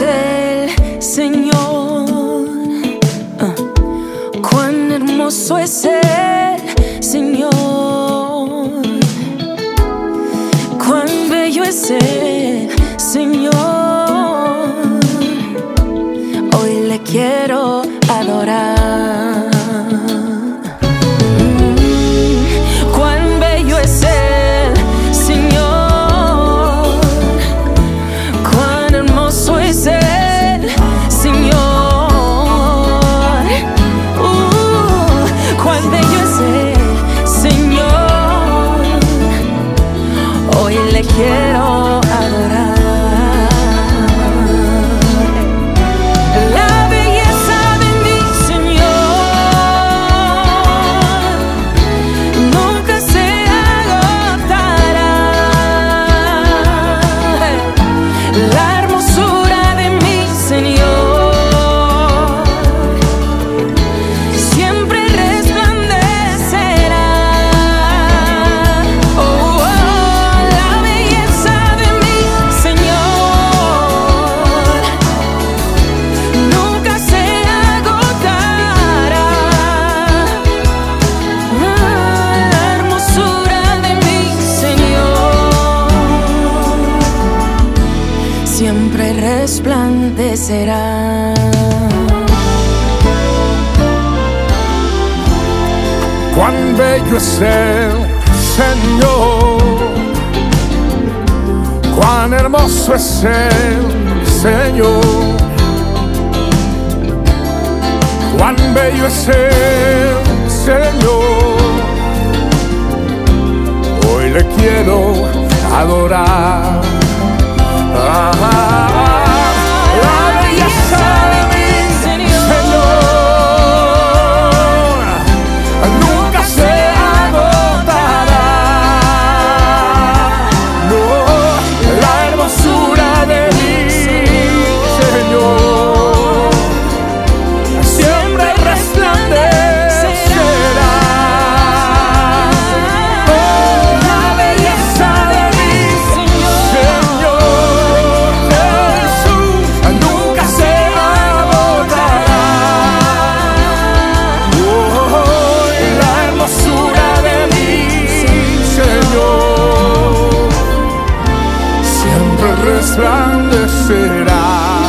es el Señor, cuán hermoso es el Señor, cuán bello es el Señor. Hoy le quiero adorar. Cuán bello es el Señor, cuán hermoso es el Señor. Cuán bello es el Señor. Hoy le quiero adorar. Siempre resplandecerá. Cuán bello es el Señor, cuán hermoso es el Señor, cuán bello es el Señor. Hoy le quiero adorar. La belleza de mi Señor nunca se agotará. No, la hermosura de mi Señor siempre resplandecerá. La belleza de mi resplandecerá.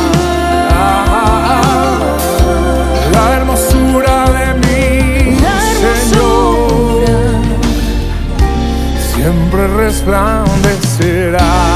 La hermosura de mi Señor siempre resplandecerá.